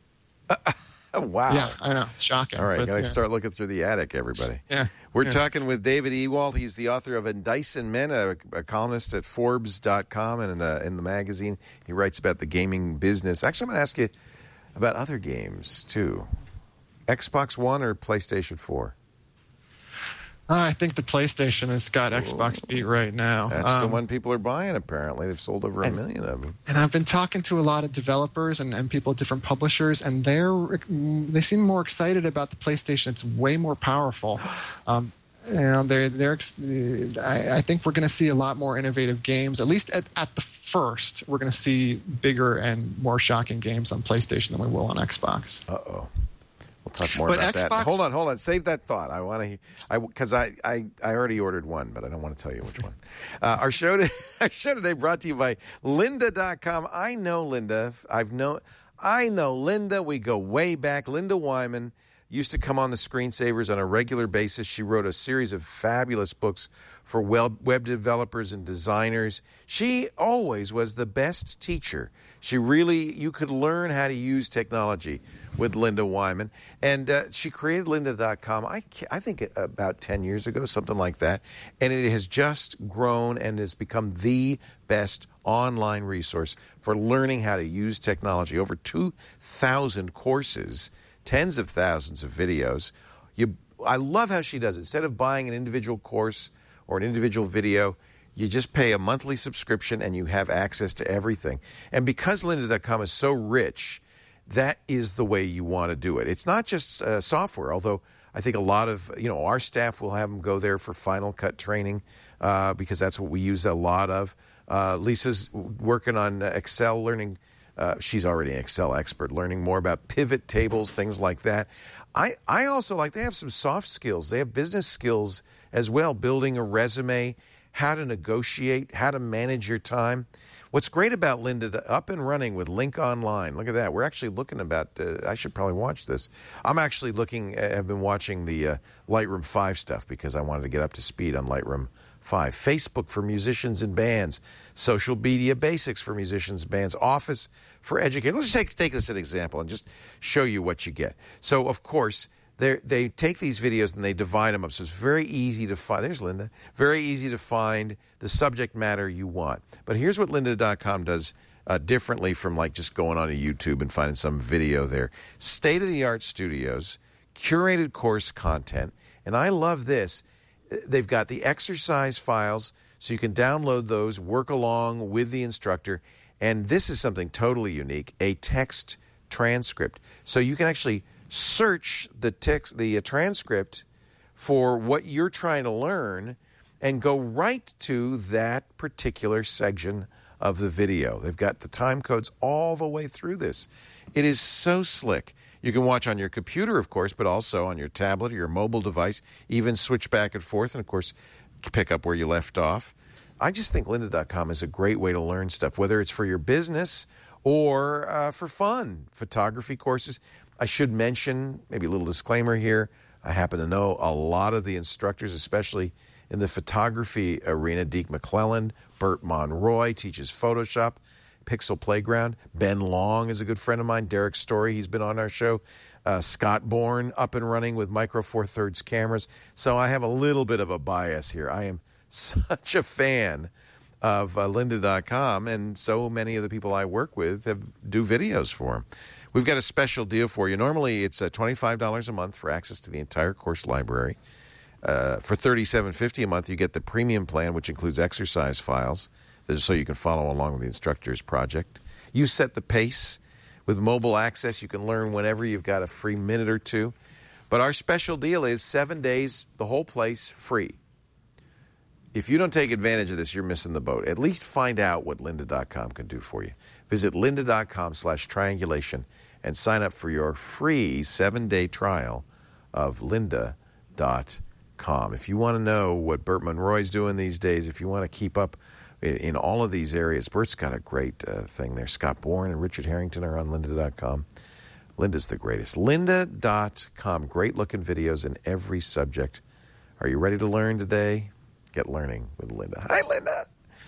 Oh, wow. Yeah, I know. It's shocking. All right, but, got to yeah. start looking through the attic, everybody. Yeah. We're yeah. talking with David Ewald. He's the author of Dyson Men, a, a columnist at Forbes dot com and in, uh, in the magazine. He writes about the gaming business. Actually, I'm going to ask you about other games, too. Xbox One or PlayStation four? Uh, I think the PlayStation has got Xbox beat right now. That's Um, the one people are buying, apparently. They've sold over a million of them. And I've been talking to a lot of developers and, and people at different publishers, and they're they seem more excited about the PlayStation. It's way more powerful. Um, you know, they're they're. ex- I, I think we're going to see a lot more innovative games. At least at, at the first, we're going to see bigger and more shocking games on PlayStation than we will on Xbox. Uh oh. We'll talk more But about that. Xbox- Hold on, hold on. Save that thought. I want to, I because I, I, I already ordered one, but I don't want to tell you which one. Uh, our show, to, our show today brought to you by Lynda dot com. I know Linda. I've known, I know Linda. We go way back. Linda Wyman used to come on the Screensavers on a regular basis. She wrote a series of fabulous books for web, web developers and designers. She always was the best teacher. She really, you could learn how to use technology with Linda Wyman. And uh, she created Lynda dot com, I, ca- I think about ten years ago, something like that. And it has just grown and has become the best online resource for learning how to use technology. Over two thousand courses, tens of thousands of videos. You, I love how she does it. Instead of buying an individual course or an individual video, you just pay a monthly subscription and you have access to everything. And because Lynda dot com is so rich, that is the way you want to do it. It's not just uh, software, although I think a lot of, you know, our staff will have them go there for Final Cut training uh, because that's what we use a lot of. Uh, Lisa's working on Excel, learning. Uh, she's already an Excel expert, learning more about pivot tables, things like that. I, I also like, they have some soft skills. They have business skills as well, building a resume, how to negotiate, how to manage your time. What's great about Lynda, up and running with Link Online. Look at that. We're actually looking about, uh, I should probably watch this. I'm actually looking, uh, I've been watching the uh, Lightroom five stuff because I wanted to get up to speed on Lightroom five. Facebook for musicians and bands. Social media basics for musicians and bands. Office for educators. Let's take, take this as an example and just show you what you get. So, of course, they they take these videos and they divide them up. So it's very easy to find. There's Lynda. Very easy to find the subject matter you want. But here's what Lynda dot com does uh, differently from like just going on to YouTube and finding some video there. State-of-the-art studios, curated course content. And I love this. They've got the exercise files so you can download those, work along with the instructor. And this is something totally unique, a text transcript. So you can actually search the text, the uh, transcript for what you're trying to learn and go right to that particular section of the video. They've got the time codes all the way through this. It is so slick. You can watch on your computer, of course, but also on your tablet or your mobile device, even switch back and forth and, of course, pick up where you left off. I just think Lynda dot com is a great way to learn stuff, whether it's for your business or uh, for fun, photography courses. I should mention, maybe a little disclaimer here, I happen to know a lot of the instructors, especially in the photography arena. Deke McClellan, Bert Monroy teaches Photoshop, Pixel Playground. Ben Long is a good friend of mine. Derek Story, he's been on our show. Uh, Scott Bourne, up and running with Micro Four Thirds cameras. So I have a little bit of a bias here. I am such a fan of uh, lynda dot com, and so many of the people I work with have, do videos for them. We've got a special deal for you. Normally, it's uh, twenty-five dollars a month for access to the entire course library. Uh, for thirty-seven fifty a month, you get the premium plan, which includes exercise files, so you can follow along with the instructor's project. You set the pace. With mobile access, you can learn whenever you've got a free minute or two. But our special deal is seven days, the whole place, free. If you don't take advantage of this, you're missing the boat. At least find out what lynda dot com can do for you. Visit lynda dot com slash triangulation and sign up for your free seven-day trial of lynda dot com. If you want to know what Bert Monroy's doing these days, if you want to keep up in, in all of these areas, Bert's got a great uh, thing there. Scott Bourne and Richard Harrington are on lynda dot com. Lynda's the greatest. lynda dot com. Great-looking videos in every subject. Are you ready to learn today? Get learning with Lynda. Hi, Lynda.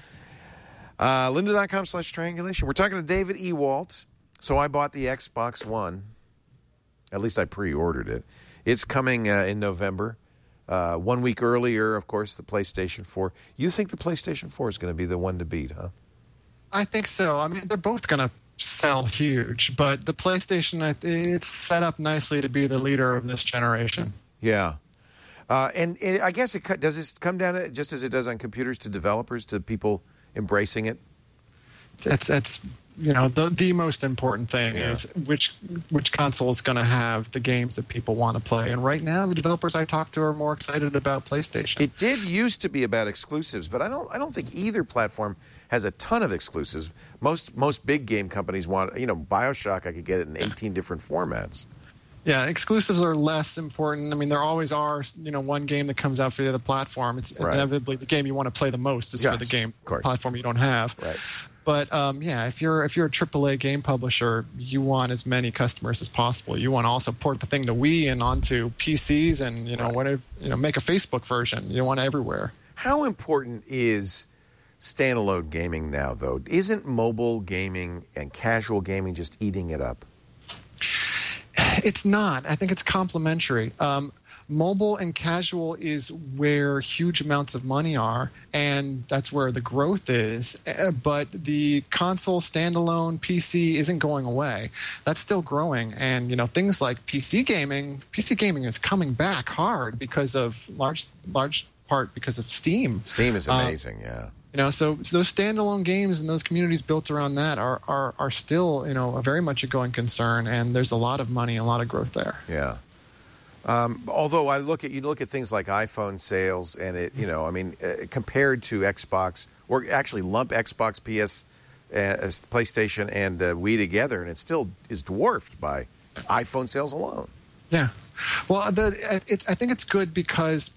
Uh, lynda dot com slash triangulation. We're talking to David Ewalt. So I bought the Xbox One. At least I pre-ordered it. It's coming uh, in November. Uh, one week earlier, of course, the PlayStation four. You think the PlayStation four is going to be the one to beat, huh? I think so. I mean, they're both going to sell huge, but the PlayStation, it's set up nicely to be the leader of this generation. Yeah. Uh, and, and I guess it does this come down to, just as it does on computers, to developers, to people embracing it? That's that's you know the the most important thing yeah. is which which console is going to have the games that people want to play. And right now, the developers I talk to are more excited about PlayStation. It did used to be about exclusives, but I don't I don't think either platform has a ton of exclusives. Most most big game companies want, you know, BioShock. I could get it in eighteen different formats. Yeah, exclusives are less important. I mean, there always are, you know, one game that comes out for the other platform. It's right. inevitably the game you want to play the most is yes, for the game platform you don't have. Right. But um, yeah, if you're if you're a triple A game publisher, you want as many customers as possible. You want to also port the thing to Wii and onto P Cs, and you know, right. want to you know make a Facebook version. You want it everywhere. How important is standalone gaming now, though? Isn't mobile gaming and casual gaming just eating it up? It's not. I think it's complementary. Um, mobile and casual is where huge amounts of money are, and that's where the growth is. Uh, but the console standalone P C isn't going away. That's still growing. And, you know, things like P C gaming, P C gaming is coming back hard because of large, large part because of Steam. Steam is amazing, uh, yeah. You know, so, so those standalone games and those communities built around that are, are are still, you know, a very much a going concern, and there's a lot of money, a lot of growth there. Yeah. Um, although I look at you look at things like iPhone sales, and it, you know, I mean, uh, compared to Xbox, or actually lump Xbox, P S, uh, PlayStation, and uh, Wii together, and it still is dwarfed by iPhone sales alone. Yeah. Well, the, it, I think it's good because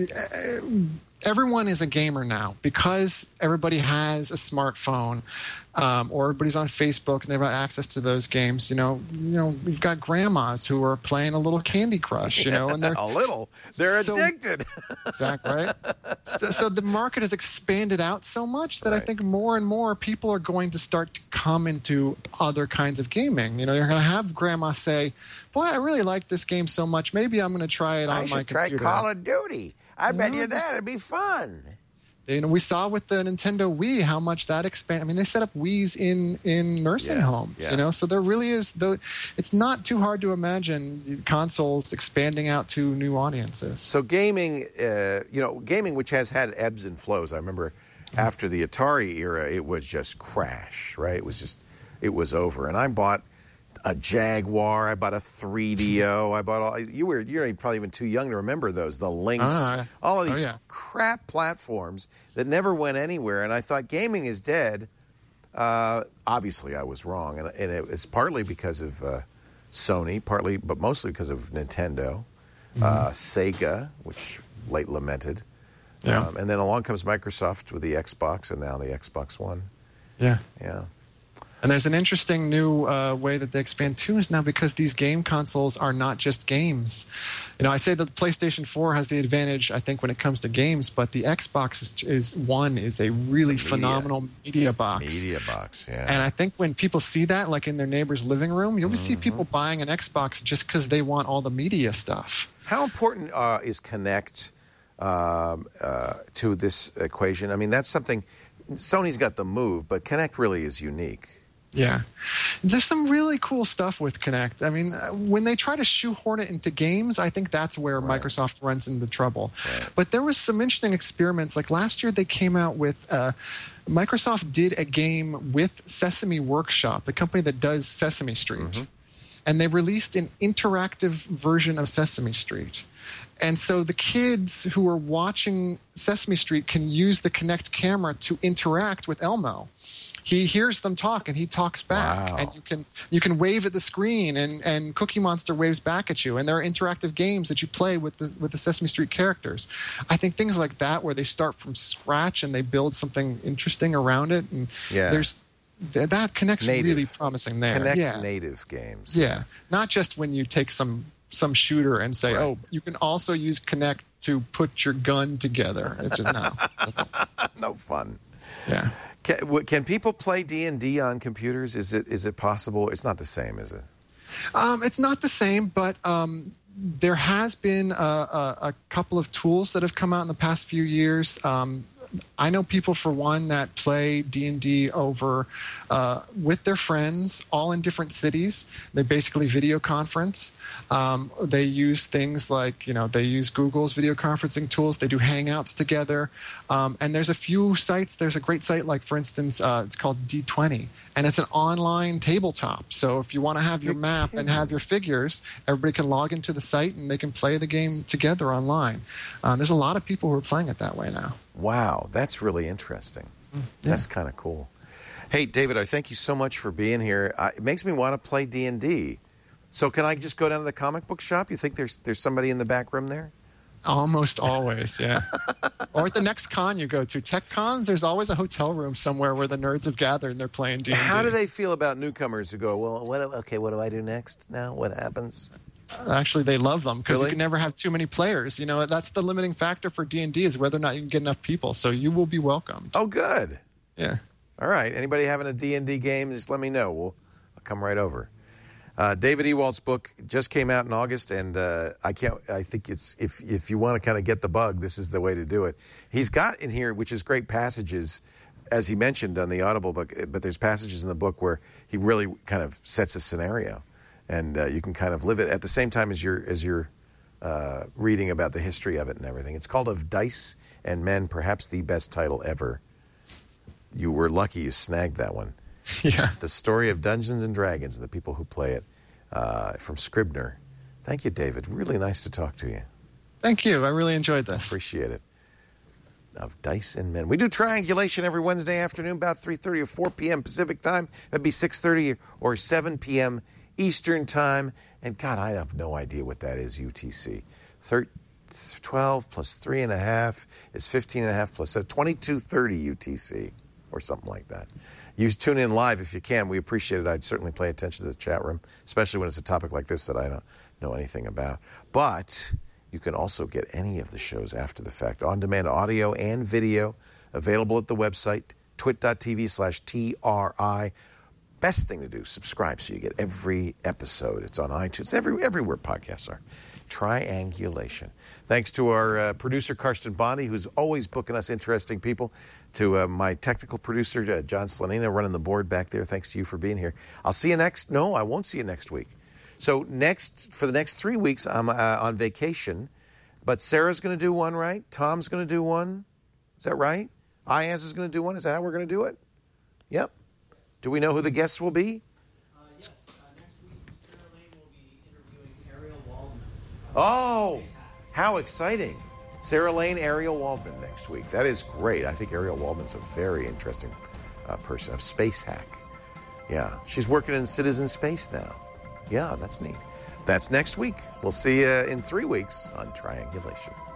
everyone is a gamer now, because everybody has a smartphone, um, or everybody's on Facebook and they've got access to those games. You know, you know, we've got grandmas who are playing a little Candy Crush. You know, and they're a little, they're so, addicted. Exactly right. So, so the market has expanded out so much that right. I think more and more people are going to start to come into other kinds of gaming. You know, you're going to have grandma say, "Boy, I really like this game so much. Maybe I'm going to try it on I my should try computer." Call of Duty. I you bet know, you that it'd be fun. You know, we saw with the Nintendo Wii how much that expand. I mean, they set up Wiis in in nursing yeah, homes. yeah. You know, so there really is. Though, it's not too hard to imagine consoles expanding out to new audiences. So gaming, uh, you know, gaming, which has had ebbs and flows. I remember after the Atari era, it was just crash. Right? It was just, it was over. And I bought a Jaguar. I bought a three D O. I bought all. You were you're probably even too young to remember those. The Lynx. Uh, all of these oh, yeah. crap platforms that never went anywhere. And I thought gaming is dead. Uh, obviously, I was wrong, and, and it was partly because of uh, Sony, partly, but mostly because of Nintendo, mm-hmm. uh, Sega, which late lamented, yeah. um, and then along comes Microsoft with the Xbox, and now the Xbox One. Yeah, yeah. And there's an interesting new uh, way that they expand tunes now because these game consoles are not just games. You know, I say that the PlayStation four has the advantage, I think, when it comes to games, but the Xbox is, is One is a really It's a media- phenomenal media box. Media box, yeah. And I think when people see that, like in their neighbor's living room, you'll see Mm-hmm. people buying an Xbox just because they want all the media stuff. How important uh, is Kinect um, uh, to this equation? I mean, that's something. Sony's got the Move, but Kinect really is unique. Yeah. There's some really cool stuff with Kinect. I mean, uh, when they try to shoehorn it into games, I think that's where Right. Microsoft runs into trouble. Right. But there was some interesting experiments. Like last year, they came out with uh, Microsoft did a game with Sesame Workshop, the company that does Sesame Street. Mm-hmm. And they released an interactive version of Sesame Street. And so the kids who are watching Sesame Street can use the Kinect camera to interact with Elmo. He hears them talk and he talks back. Wow. And you can you can wave at the screen and, and Cookie Monster waves back at you. And there are interactive games that you play with the with the Sesame Street characters. I think things like that where they start from scratch and they build something interesting around it. And Yeah. there's th- that Kinect's Native. really promising there. Kinect yeah. native games. Yeah, not just when you take some some shooter and say, Right. "Oh, you can also use Kinect to put your gun together." It's just, no, that's not- No fun. yeah. Can, w- can people play D and D on computers? Is it is it possible? It's not the same, is it? Um, it's not the same, but um, there has been a, a, a couple of tools that have come out in the past few years. Um, I know people, for one, that play D and D over uh, with their friends, all in different cities. They basically video conference. Um, they use things like, you know, they use Google's video conferencing tools. They do Hangouts together. Um, and there's a few sites. There's a great site, like, for instance, uh, it's called D twenty. And it's an online tabletop. So if you want to have your map and have your figures, everybody can log into the site and they can play the game together online. Um, there's a lot of people who are playing it that way now. Wow, that's really interesting. That's kind of cool. Hey, David, I thank you so much for being here. Uh, it makes me want to play D and D. So can I just go down to the comic book shop? You think there's there's somebody in the back room there? Almost always, yeah. Or at the next con you go to. Tech cons, there's always a hotel room somewhere where the nerds have gathered and they're playing D and D. How do they feel about newcomers who go, well, what, okay, what do I do next now? What happens? Actually, they love them because Really? you can never have too many players. You know, that's the limiting factor for D and D is whether or not you can get enough people. So you will be welcomed. Oh, good. Yeah. All right. Anybody having a D and D game, just let me know. We'll I'll come right over. Uh, David Ewald's book just came out in August, and uh, I can't. I think it's if if you want to kind of get the bug, this is the way to do it. He's got in here, which is great passages, as he mentioned on the Audible book. But there's passages in the book where he really kind of sets a scenario, and uh, you can kind of live it at the same time as you're as you're uh, reading about the history of it and everything. It's called Of Dice and Men, perhaps the best title ever. You were lucky you snagged that one. Yeah. The Story of Dungeons and Dragons and the people who play it, uh, from Scribner. Thank you, David. Really nice to talk to you. Thank you. I really enjoyed this. Appreciate it. Of Dice and Men. We do Triangulation every Wednesday afternoon, about three thirty or four p.m. Pacific time. That'd be six thirty or seven p.m. Eastern time. And God, I have no idea what that is, U T C. Thir- twelve plus three and a half is fifteen and a half plus twenty-two thirty U T C or something like that. You tune in live if you can. We appreciate it. I'd certainly pay attention to the chat room, especially when it's a topic like this that I don't know anything about. But you can also get any of the shows after the fact, on-demand audio and video, available at the website, twit.tv slash TRI. Best thing to do, subscribe so you get every episode. It's on iTunes, every, everywhere podcasts are. Triangulation. Thanks to our uh, producer, Karsten Bondi, who's always booking us interesting people. To uh, my technical producer, uh, John Slanina, running the board back there. Thanks to you for being here. I'll see you next. No, I won't see you next week. So next, for the next three weeks, I'm uh, on vacation. But Sarah's going to do one, right? Tom's going to do one. Is that right? Ayaz is going to do one. Is that how we're going to do it? Yep. Do we know who the guests will be? Uh, yes. Uh, next week, Sarah Lane will be interviewing Ariel Waldman. Oh, how exciting. Sarah Lane, Ariel Waldman next week. That is great. I think Ariel Waldman's a very interesting uh, person, a space hack. Yeah, she's working in citizen space now. Yeah, that's neat. That's next week. We'll see you in three weeks on Triangulation.